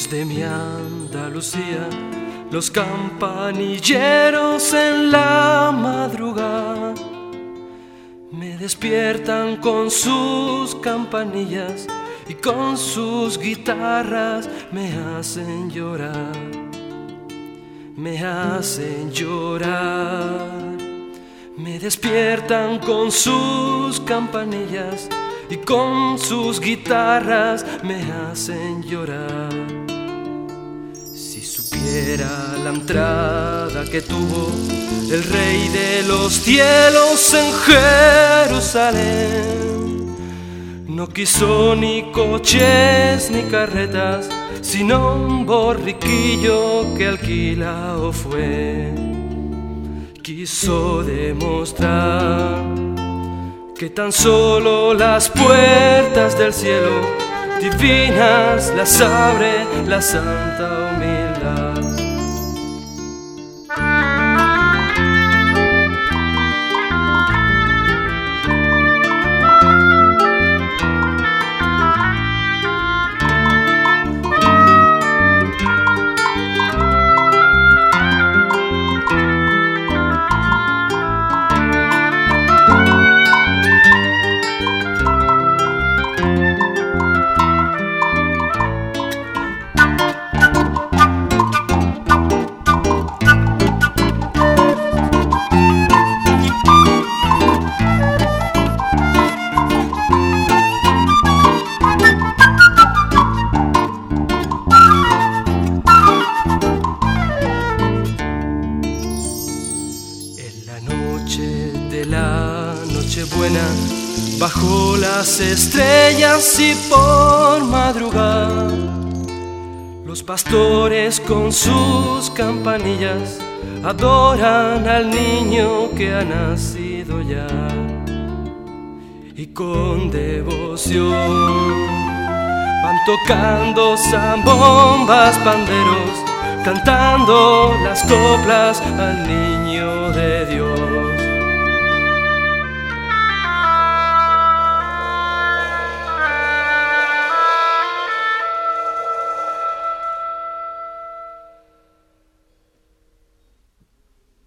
Lejos de mi Andalucía, los campanilleros en la madrugada me despiertan con sus campanillas y con sus guitarras me hacen llorar, me hacen llorar. Me despiertan con sus campanillas y con sus guitarras me hacen llorar. Si supiera la entrada que tuvo el Rey de los cielos en Jerusalén, no quiso ni coches ni carretas, sino un borriquillo que alquilado fue. Quiso demostrar que tan solo las puertas del cielo divinas las abre la santa humildad. De la Nochebuena, bajo las estrellas y por madrugada, los pastores con sus campanillas adoran al niño que ha nacido ya, y con devoción van tocando zambombas, panderos, cantando las coplas al niño